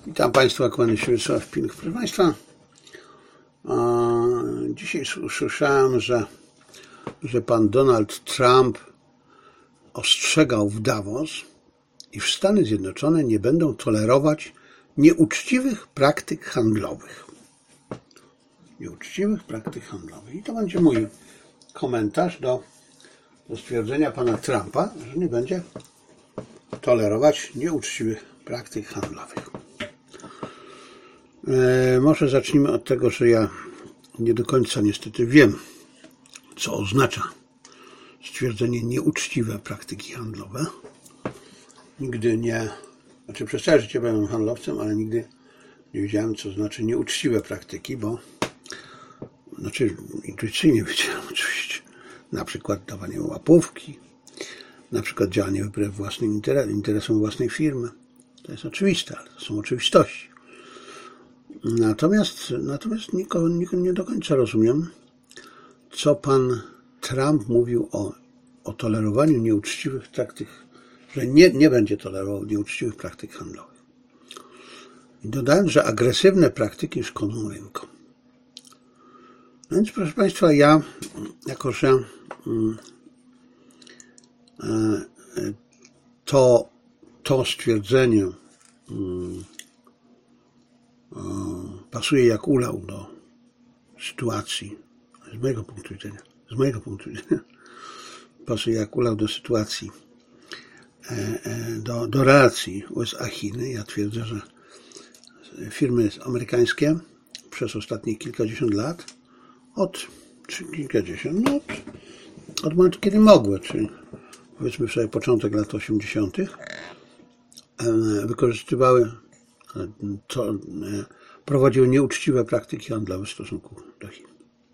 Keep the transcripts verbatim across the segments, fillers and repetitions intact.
Witam Państwa, kłaniam się Wiesław Pilch. Proszę Państwa, dzisiaj usłyszałem, że, że pan Donald Trump ostrzegał w Davos, iż Stany Zjednoczone nie będą tolerować nieuczciwych praktyk handlowych. Nieuczciwych praktyk handlowych. I to będzie mój komentarz do, do stwierdzenia pana Trumpa, że nie będzie tolerować nieuczciwych praktyk handlowych. E, może zacznijmy od tego, że ja nie do końca niestety wiem, co oznacza stwierdzenie nieuczciwe praktyki handlowe. Nigdy nie, znaczy przez całe życie byłem handlowcem, ale nigdy nie wiedziałem, co znaczy nieuczciwe praktyki, bo znaczy intuicyjnie wiedziałem oczywiście, na przykład dawanie łapówki, na przykład działanie wbrew własnym interesom własnej firmy. To jest oczywiste, ale to są oczywistości. Natomiast, natomiast nikogo, nikogo nie do końca rozumiem, co pan Trump mówił o, o tolerowaniu nieuczciwych praktyk, że nie, nie będzie tolerował nieuczciwych praktyk handlowych. I dodałem, że agresywne praktyki szkodzą rynkom. Więc proszę Państwa, ja, jako że mm, to, to stwierdzenie mm, pasuje jak ulał do sytuacji, z mojego punktu widzenia, z mojego punktu widzenia, pasuje jak ulał do sytuacji, do, do relacji U S A-Chiny. Ja twierdzę, że firmy amerykańskie przez ostatnich kilkadziesiąt lat, od, czy kilkadziesiąt, no od, od momentu, kiedy mogły, czyli powiedzmy sobie początek lat osiemdziesiątych, wykorzystywały to, prowadziły nieuczciwe praktyki handlowe w stosunku do Chin.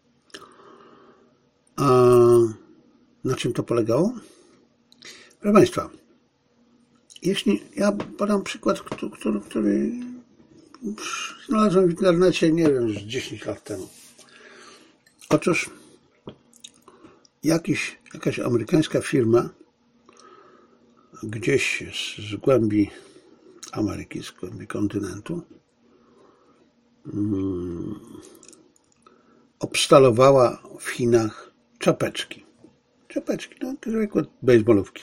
A na czym to polegało? Proszę Państwa, jeśli ja podam przykład, który, który znalazłem w internecie, nie wiem, już dziesięć lat temu. Otóż jakiś, jakaś amerykańska firma gdzieś z, z głębi Ameryki, z głębi kontynentu hmm, obstalowała w Chinach czapeczki. Czapeczki, no, zwykłe bejsbolówki.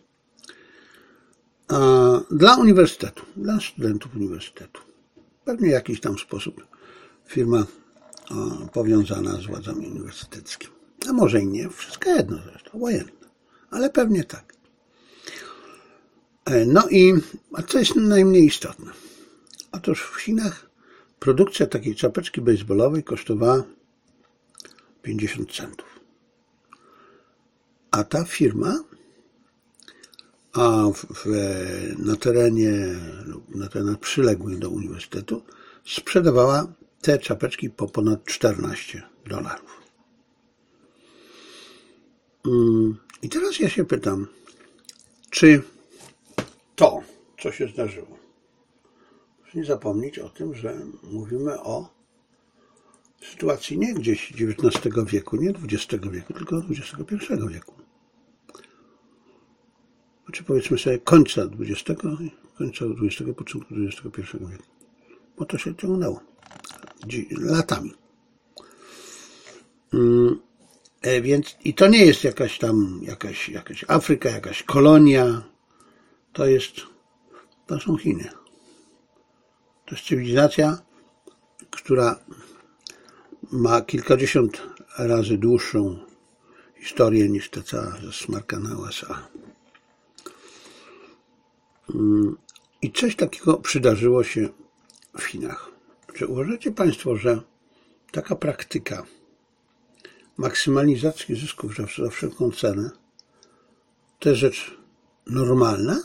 A dla uniwersytetu, dla studentów uniwersytetu. Pewnie w jakiś tam sposób firma o, powiązana z władzami uniwersyteckimi. A może i nie, wszystko jedno zresztą, obojętne, ale pewnie tak. No i, a co jest najmniej istotne? Otóż w Chinach produkcja takiej czapeczki bejsbolowej kosztowała pięćdziesiąt centów. A ta firma a w, w, na terenie lub na terenach przyległych do uniwersytetu sprzedawała te czapeczki po ponad czternaście dolarów. I teraz ja się pytam, czy to, co się zdarzyło, proszę nie zapomnieć o tym, że mówimy o sytuacji nie gdzieś dziewiętnastego wieku, nie dwudziestego wieku, tylko dwudziestego pierwszego wieku. Znaczy powiedzmy sobie końca dwudziestego, końca dwudziestego, początku dwudziestego pierwszego wieku. Bo to się ciągnęło latami. Więc i to nie jest jakaś tam, jakaś, jakaś Afryka, jakaś kolonia. To jest, to są Chiny. To jest cywilizacja, która ma kilkadziesiąt razy dłuższą historię niż ta cała zasmarkana U S A. I coś takiego przydarzyło się w Chinach. Czy uważacie Państwo, że taka praktyka maksymalizacji zysków za wszelką cenę to jest rzecz normalna?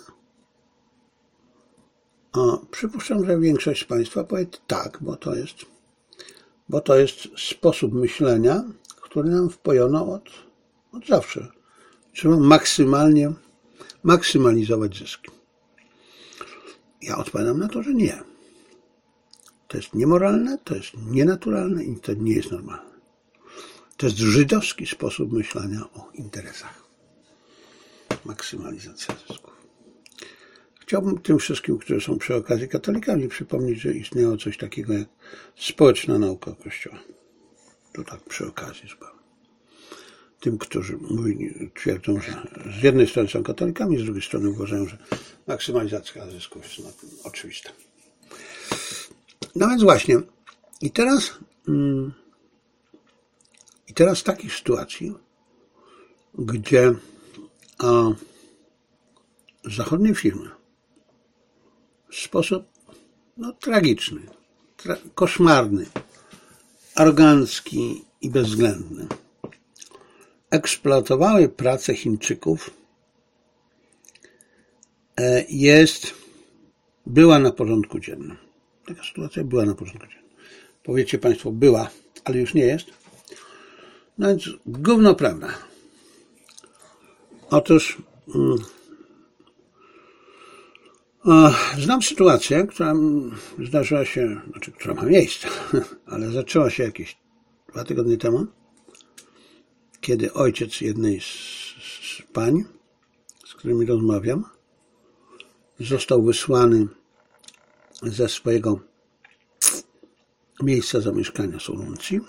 A przypuszczam, że większość z Państwa powie tak, bo to jest, bo to jest sposób myślenia, który nam wpojono od, od zawsze. Trzeba maksymalnie maksymalizować zyski. Ja odpowiadam na to, że nie. To jest niemoralne, to jest nienaturalne i to nie jest normalne. To jest żydowski sposób myślenia o interesach. Maksymalizacja zysków. chciałbym tym wszystkim, którzy są przy okazji katolikami, przypomnieć, że istniało coś takiego jak społeczna nauka Kościoła. To tak przy okazji zupełnie. Tym, którzy mówi, twierdzą, że z jednej strony są katolikami, z drugiej strony uważają, że maksymalizacja zysków jest no, oczywista. No więc właśnie, i teraz, mm, i teraz w takiej sytuacji, gdzie a, zachodnie firmy w sposób no, tragiczny, tra koszmarny, arogancki i bezwzględny eksploatowały pracę Chińczyków, jest, była na porządku dziennym. Taka sytuacja była na porządku dziennym. Powiecie Państwo, była, ale już nie jest. No więc gówno prawda. Otóż mm, o, znam sytuację, która zdarzyła się, znaczy, która ma miejsce, ale zaczęła się jakieś dwa tygodnie temu, kiedy ojciec jednej z, z pań, z którymi rozmawiam, został wysłany ze swojego miejsca zamieszkania Soluncji,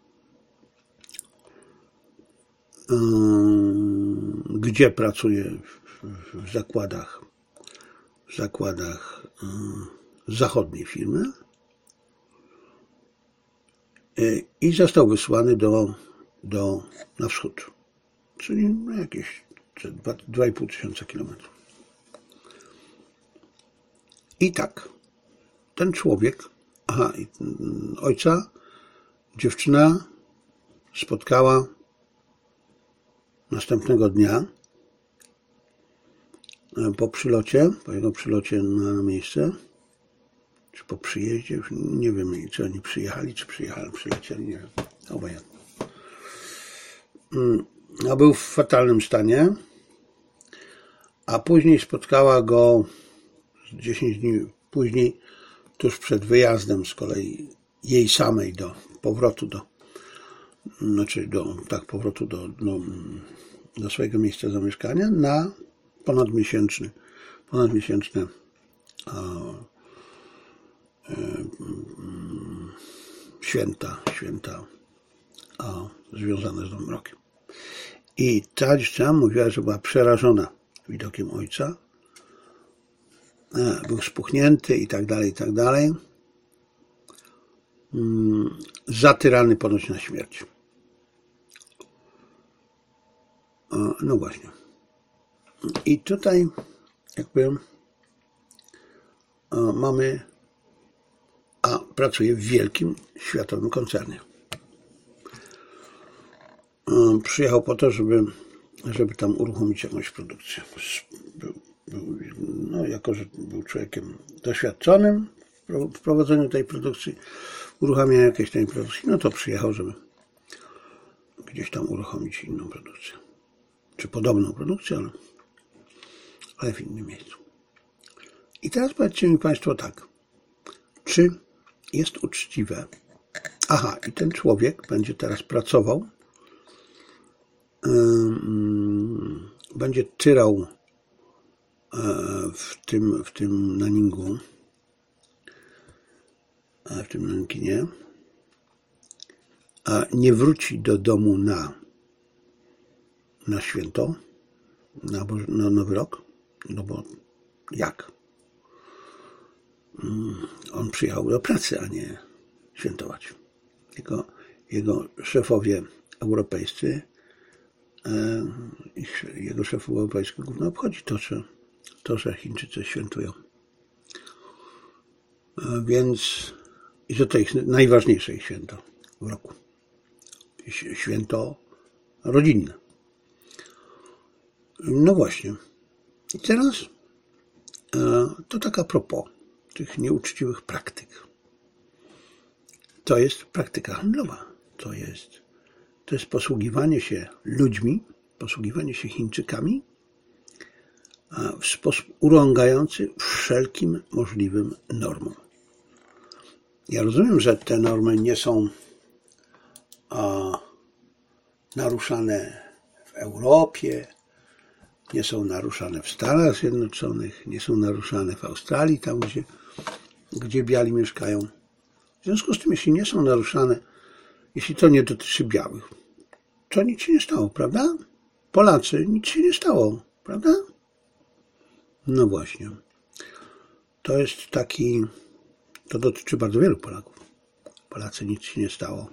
gdzie pracuje w zakładach, w zakładach zachodniej firmy, i został wysłany do, do, na wschód, czyli no jakieś dwa i pół tysiąca kilometrów. I tak, ten człowiek, aha, ojca, dziewczyna spotkała następnego dnia po przylocie, po jego przylocie na miejsce, czy po przyjeździe, już nie wiem, czy oni przyjechali, czy przyjechali, przylecieli, nie wiem, obojętnie. A był w fatalnym stanie, a później spotkała go dziesięć dni później, tuż przed wyjazdem z kolei jej samej do powrotu do, znaczy do, tak, powrotu do, do, do swojego miejsca zamieszkania na ponadmiesięczny, ponadmiesięczne a, e, święta, święta a, związane z Nowym Rokiem. I ta dziewczyna mówiła, że była przerażona widokiem ojca. Był spuchnięty i tak dalej, i tak dalej. Zatyrany ponoć na śmierć. No właśnie. I tutaj jakby mamy, a pracuje w wielkim światowym koncernie. Przyjechał po to, żeby, żeby tam uruchomić jakąś produkcję. Był, był, no, jako że był człowiekiem doświadczonym w prowadzeniu tej produkcji, uruchamiania jakiejś tej produkcji, no to przyjechał, żeby gdzieś tam uruchomić inną produkcję. Czy podobną produkcję, ale, ale w innym miejscu. I teraz powiedzcie mi Państwo tak, czy jest uczciwe? Aha, i ten człowiek będzie teraz pracował, będzie tyrał w tym, w tym Nanningu, w tym Nankinie, a nie wróci do domu na, na święto, na, na Nowy Rok, no bo jak? On przyjechał do pracy, a nie świętować. Jego, jego szefowie europejscy, jego szefów europejskich głównie obchodzi to, że, to, że Chińczycy świętują. Więc i że to jest najważniejsze ich święto w roku. Święto rodzinne. No właśnie. I teraz to tak a propos tych nieuczciwych praktyk. To jest praktyka handlowa. To jest, to jest posługiwanie się ludźmi, posługiwanie się Chińczykami w sposób urągający wszelkim możliwym normom. Ja rozumiem, że te normy nie są a, naruszane w Europie, nie są naruszane w Stanach Zjednoczonych, nie są naruszane w Australii, tam gdzie, gdzie biali mieszkają. W związku z tym, jeśli nie są naruszane, jeśli to nie dotyczy białych, to nic się nie stało, prawda? Polacy, nic się nie stało, prawda? No właśnie. To jest taki, to dotyczy bardzo wielu Polaków. Polacy, nic się nie stało.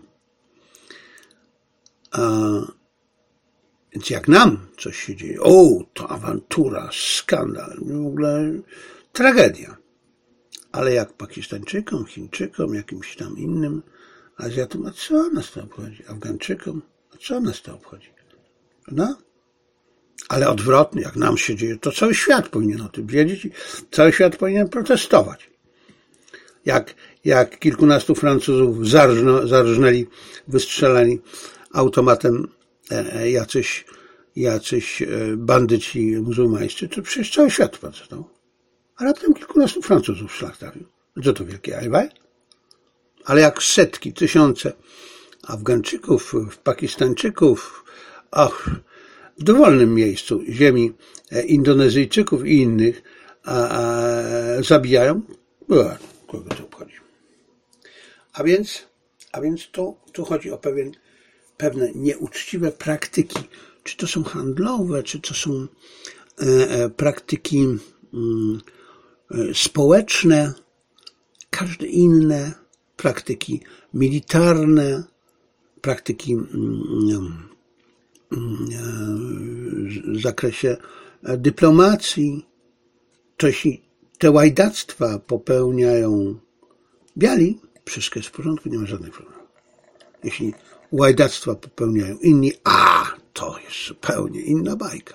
A, więc jak nam coś się dzieje, o, to awantura, skandal, w ogóle tragedia. Ale jak Pakistańczykom, Chińczykom, jakimś tam innym Azjatom, a co nas to obchodzi? Afgańczykom, a co nas to obchodzi? Prawda? Ale odwrotnie, jak nam się dzieje, to cały świat powinien o tym wiedzieć i cały świat powinien protestować. Jak, jak kilkunastu Francuzów zarżno, zarżnęli, wystrzelali automatem e, jacyś, jacyś bandyci muzułmańscy, to przecież cały świat protestował. A raptem kilkunastu Francuzów w szlak trafił. Co to wielkie ajwaj? Ale jak setki, tysiące Afgańczyków, Pakistańczyków, ach, w dowolnym miejscu ziemi Indonezyjczyków i innych a, a, zabijają, bo kogo to obchodzi. A więc, a więc tu, tu chodzi o pewien, pewne nieuczciwe praktyki, czy to są handlowe, czy to są e, e, praktyki mm, e, społeczne, każde inne praktyki militarne, praktyki mm, w zakresie dyplomacji, to jeśli te łajdactwa popełniają biali, wszystko jest w porządku, nie ma żadnych problemów. Jeśli łajdactwa popełniają inni, a to jest zupełnie inna bajka.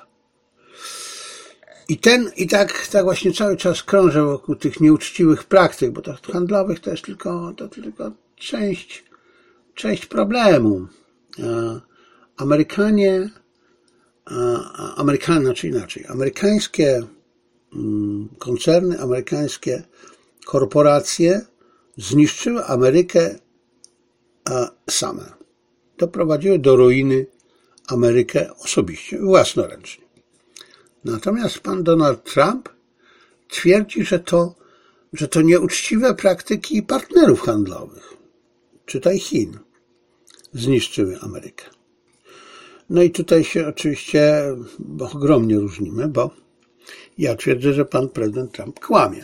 I ten, i tak, tak właśnie cały czas krążę wokół tych nieuczciwych praktyk, bo to handlowych to jest tylko, to tylko część, część problemu. Amerykanie, Amerykanie, znaczy inaczej, amerykańskie koncerny, amerykańskie korporacje zniszczyły Amerykę same. Doprowadziły do ruiny Amerykę osobiście, własnoręcznie. Natomiast pan Donald Trump twierdzi, że to, że to nieuczciwe praktyki partnerów handlowych, czytaj Chin, zniszczyły Amerykę. No i tutaj się oczywiście ogromnie różnimy, bo ja twierdzę, że pan prezydent Trump kłamie.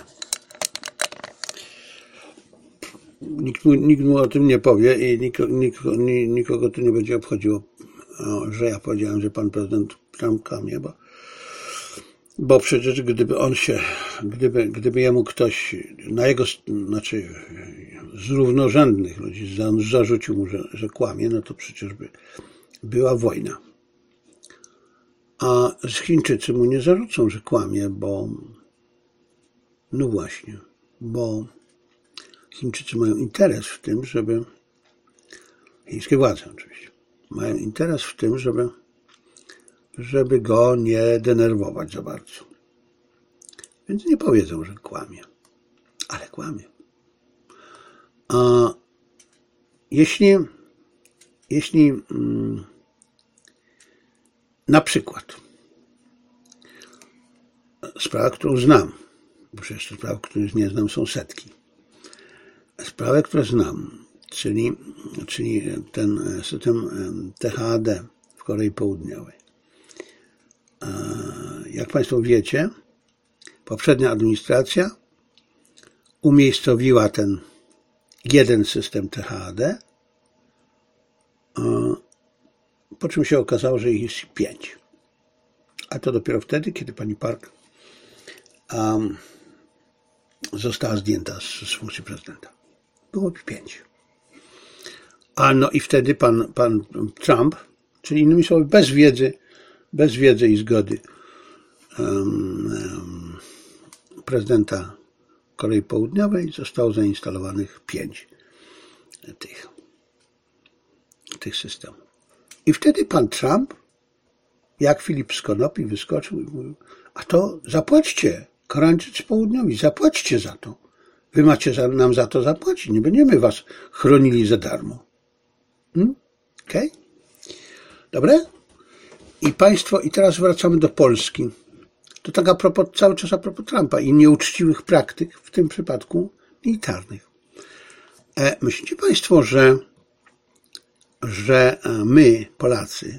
Nikt mu, nikt mu o tym nie powie i nikogo, nikogo, nikogo to nie będzie obchodziło, że ja powiedziałem, że pan prezydent Trump kłamie, bo, bo przecież gdyby on się, gdyby, gdyby jemu ktoś na jego, znaczy z równorzędnych ludzi zarzucił mu, że, że kłamie, no to przecież by była wojna. A Chińczycy mu nie zarzucą, że kłamie, bo no właśnie, bo Chińczycy mają interes w tym, żeby chińskie władze oczywiście mają interes w tym, żeby żeby go nie denerwować za bardzo. Więc nie powiedzą, że kłamie, ale kłamie. A jeśli jeśli mm, na przykład sprawa, którą znam, bo przecież spraw, których nie znam, są setki. Sprawę, którą znam, czyli, czyli ten system T H A D w Korei Południowej. Jak Państwo wiecie, poprzednia administracja umiejscowiła ten jeden system T H A D, po czym się okazało, że ich jest pięć. A to dopiero wtedy, kiedy pani Park um, została zdjęta z, z funkcji prezydenta. Było pięć. A no i wtedy pan, pan Trump, czyli innymi słowy bez wiedzy, bez wiedzy i zgody um, um, prezydenta Korei Południowej zostało zainstalowanych pięć tych, tych systemów. I wtedy pan Trump, jak Filip z Konopi, wyskoczył i mówił, a to zapłaćcie, Koreańczycy Południowi, zapłaćcie za to. Wy macie za, nam za to zapłacić, nie będziemy was chronili za darmo. Hmm? Okej? Okay? Dobre? I państwo, i teraz wracamy do Polski. To tak a propos, cały czas a propos Trumpa i nieuczciwych praktyk, w tym przypadku militarnych. E, myślicie państwo, że, że my, Polacy,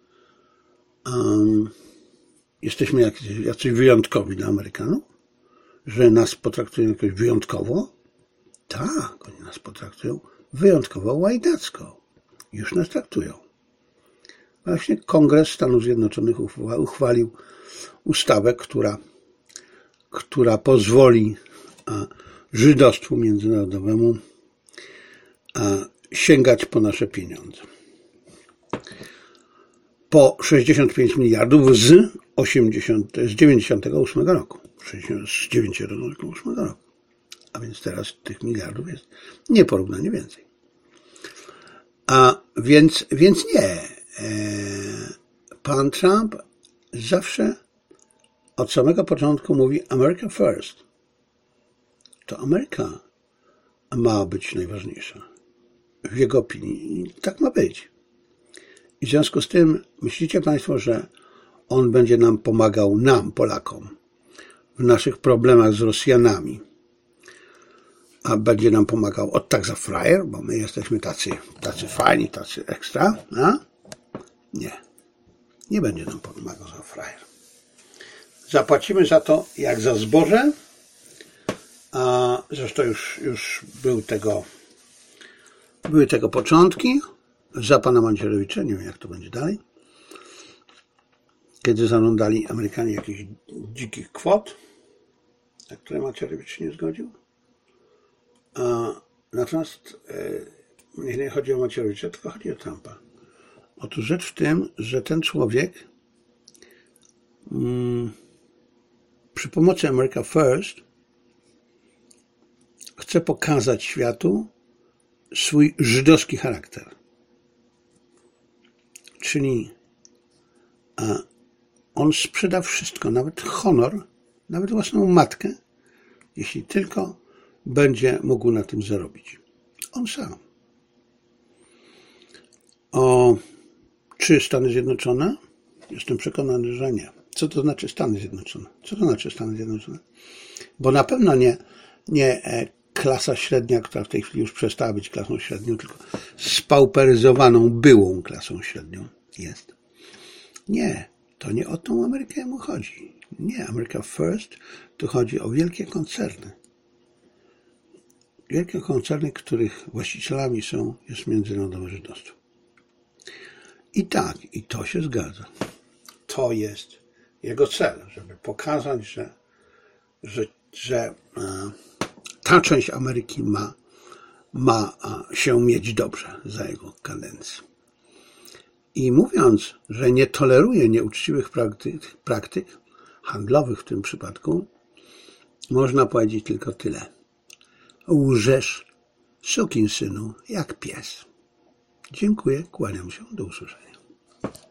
um, jesteśmy jakiś, jacyś wyjątkowi dla Amerykanów? Że nas potraktują jakoś wyjątkowo? Tak, oni nas potraktują wyjątkowo łajdacko. Już nas traktują. Właśnie Kongres Stanów Zjednoczonych uchwalił ustawę, która, która pozwoli żydostwu międzynarodowemu sięgać po nasze pieniądze. Po sześćdziesiąt pięć miliardów z, z dziewięćdziesiątego ósmego roku. Z dziewięćdziesiątego ósmego roku. A więc teraz tych miliardów jest nieporównanie więcej. A więc, więc nie. Pan Trump zawsze od samego początku mówi America first. To Ameryka ma być najważniejsza. W jego opinii. I tak ma być. I w związku z tym myślicie państwo, że on będzie nam pomagał, nam, Polakom, w naszych problemach z Rosjanami, a będzie nam pomagał od tak za frajer, bo my jesteśmy tacy, tacy fajni, tacy ekstra, a? Nie. Nie będzie nam pomagał za frajer. Zapłacimy za to jak za zboże, a zresztą już, już był tego, były tego początki, za pana Macierewicza, nie wiem jak to będzie dalej, kiedy zażądali Amerykanie jakichś dzikich kwot, na które Macierewicz nie zgodził. A natomiast e, nie chodzi o Macierewicza, tylko chodzi o Trumpa. Otóż rzecz w tym, że ten człowiek mm, przy pomocy America First chce pokazać światu swój żydowski charakter. Czyli a on sprzeda wszystko, nawet honor, nawet własną matkę, jeśli tylko będzie mógł na tym zarobić. On sam. O, czy Stany Zjednoczone? Jestem przekonany, że nie. Co to znaczy Stany Zjednoczone? Co to znaczy Stany Zjednoczone? Bo na pewno nie, nie klasa średnia, która w tej chwili już przestała być klasą średnią, tylko spauperyzowaną byłą klasą średnią jest. Nie, to nie o tą Amerykę mu chodzi. Nie, America First, tu chodzi o wielkie koncerny. Wielkie koncerny, których właścicielami są, jest międzynarodowe żydostwo. I tak, i to się zgadza. To jest jego cel, żeby pokazać, że, że, że ta część Ameryki ma, ma się mieć dobrze za jego kadencji. I mówiąc, że nie toleruje nieuczciwych praktyk, praktyk handlowych w tym przypadku, można powiedzieć tylko tyle. Łżesz, sukinsynu, jak pies. Dziękuję, kłaniam się, do usłyszenia.